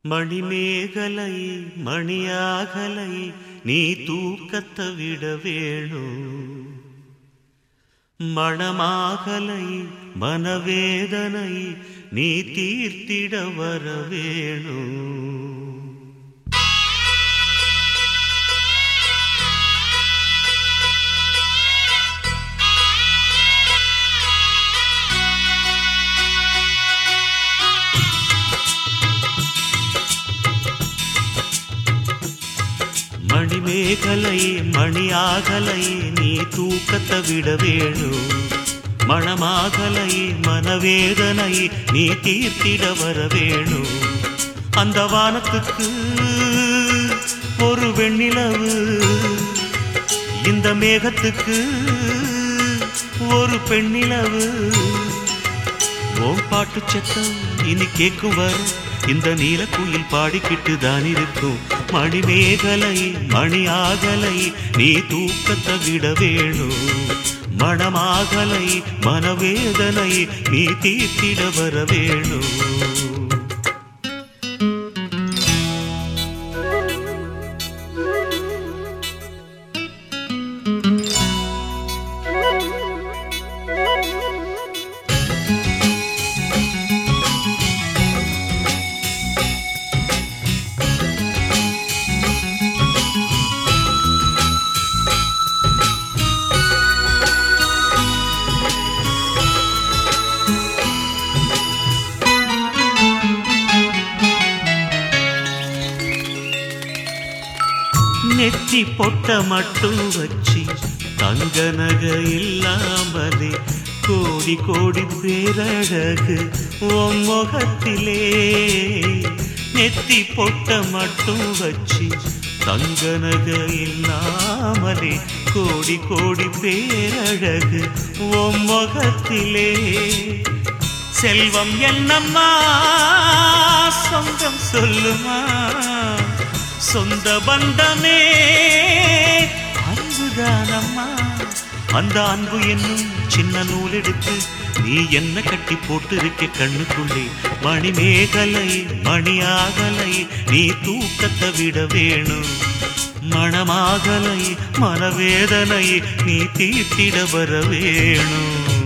மணிமேகலை மணியாகலை நீ தூக்கத்தை விட வேணும். மணமாகலை மனவேதனை நீ தீர்த்திட வர வேணும். மணிமேகலை மணியாகலை நீ தூக்கத்தை விட வேணும். மணமாகலை மனவேதனை நீ தீர்த்திட வர வேணும். அந்த வானத்துக்கு ஒரு வெண்ணிலவு, இந்த மேகத்துக்கு ஒரு பெண்ணிலவு. ஓம் பாட்டு சத்தம் இனி கேட்கும் வரும், இந்த நீலக்குயில் பாடிக்கிட்டு தான் இருக்கும். மணிமேகலை மணியாகலை நீ தூக்கத்தை விட வேணும். மணமாகலை மனவேதனை நீ தீர்த்திட வர வேணும். நெற்றி பொட்ட மட்டும் வச்சு தங்க நகை இல்லாமலே கோடி கோடி பேரழகு உன் முகத்திலே. நெத்தி பொட்ட மட்டும் வச்சு தங்க நகை இல்லாமலே கோடி கோடி பேரழகு உன் முகத்திலே. செல்வம் என்னம்மா சொந்தம் சொல்லுமா, சொந்த பந்தமே அன்புதானம்மா. அந்த அன்பு என்னும் சின்ன நூல் எடுத்து நீ என்ன கட்டி போட்டு இருக்க கண்ணுக்குள்ளே. மணிமேகலை மணியாகலை நீ தூக்கத்தை விட வேணும். மணமாகலை மனவேதனை நீ தீர்த்திட வர வேணும்.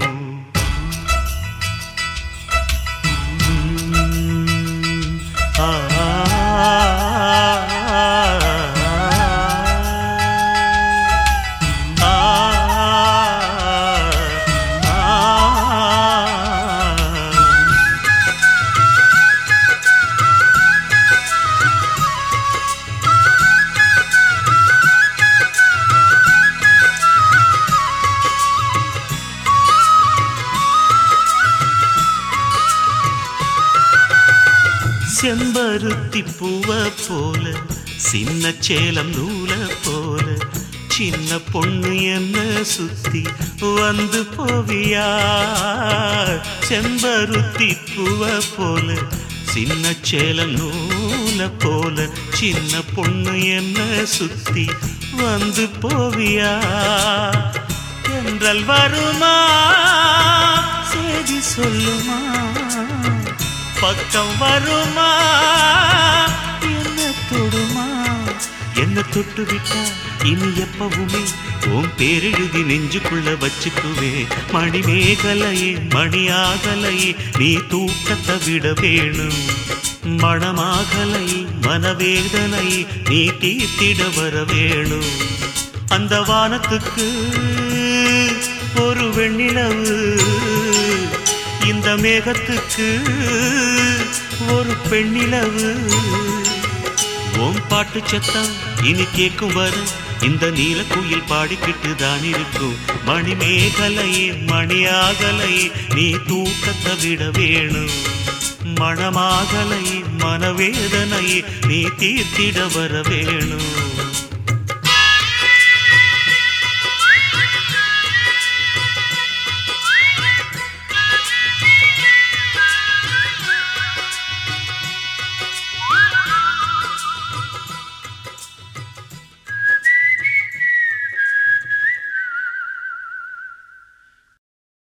செம்பருத்தி பூவ போல சின்ன சேலம் நூல போல சின்ன பொண்ணு என்ன சுத்தி வந்து போவியா. செம்பருத்தி பூவ போல சின்ன சேலம் நூல போல சின்ன பொண்ணு என்ன சுத்தி வந்து போவியா. என்றல் வருமா செய்தி சொல்லுமா, பக்கம் வருமா என்ன தொடுமா. என்ன தொட்டு விட்டா இனி எப்பவுமே உன் பேரெழுதி நெஞ்சுக்குள்ள வச்சுக்குவே. மணிமேகலையே மணியாகலையே நீ தூக்கத்தை விட வேணும். மணமாகலை மனவேதனை நீ தீர்த்திட வர வேணும். அந்த வானத்துக்கு ஒரு வெண்ணிலவு, இந்த மேகத்துக்கு ஒரு பெண்ணிலவு. ஓம் பாட்டு சத்தம் இனி கேட்கும் வர, இந்த நீலக்குயில் பாடிக்கிட்டு தான் இருக்கும். மணிமேகலை மணியாகலை நீ தூக்கத்தை விட வேணும். மணமாகலை மனவேதனை நீ தீர்த்திட வர வேணும்.